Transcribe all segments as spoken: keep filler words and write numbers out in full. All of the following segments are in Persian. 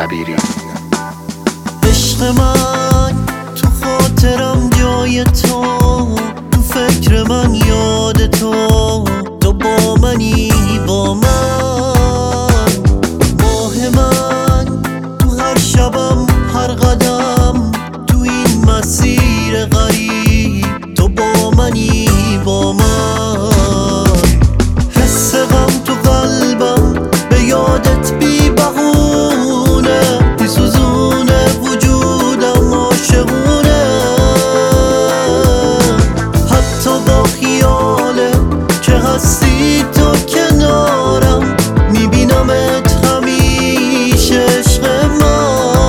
دبیری. عشق من تو خاطرم جای تو، تو فکر من یاد تو، تو با منی با من. ماه من تو هر شبم هر قدم، تو این مسیر غریب تو با منی با من. حس غم تو قلبم به یادت بی بهونه، بی سوزونه وجودم عاشقونه. حتی با خیاله که هستی تو کنارم، میبینمت همیشه عشق من.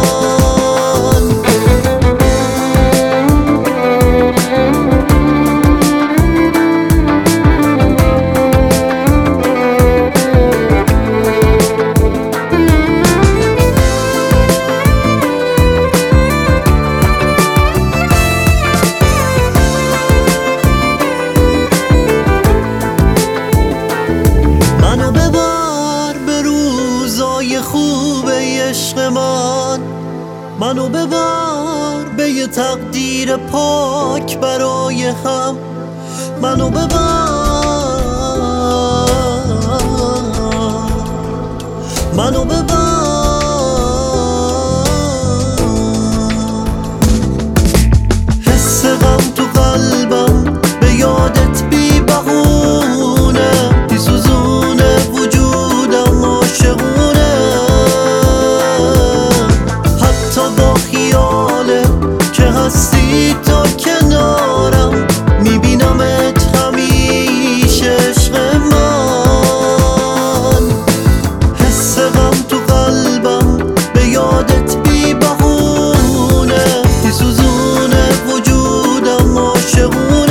منو ببر به روزای خوب عشق من، منو ببر به یه تقدیر پاک برای هم. منو ببر منو ببر حس غم تو قلبم به یادت بی بهونه، بی سوزونه وجودم عاشقونه. حتی با خیاله که هستی تو کنارم، میبینمت همیشه عشق من. حس غم تو قلبم به یادت بی بهونه، بی سوزونه وجودم عاشقونه.